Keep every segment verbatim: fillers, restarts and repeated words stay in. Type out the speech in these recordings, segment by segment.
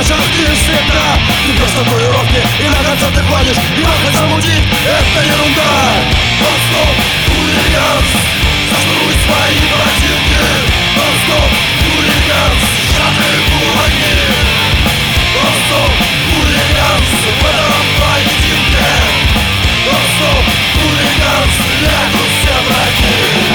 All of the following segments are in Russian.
вечерах ты всегда. Ты просто татуировки и на концерты ходишь, и выход замутить — это ерунда. Non-stop хулиганс, зашнуруй свои ботинки. Non-stop хулиганс, сжатые кулаки. Non-stop хулиганс в этом поединке. Non-stop хулиганс, лягут все враги.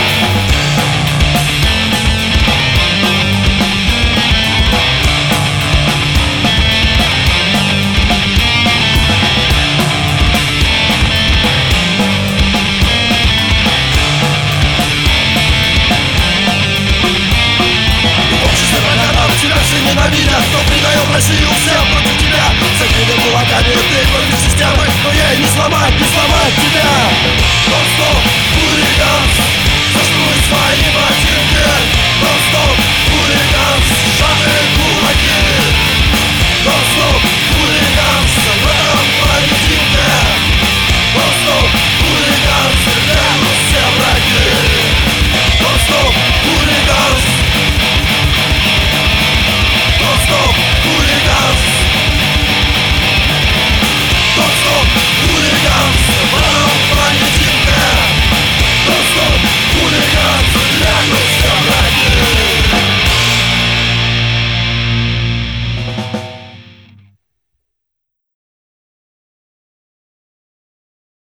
Ненавидят, кто предает Россию, всем против тебя. Закрыты кулаками, ты против системы, но ей не сломать, не сломать тебя. Non-stop хулиганс, зашнуруй свои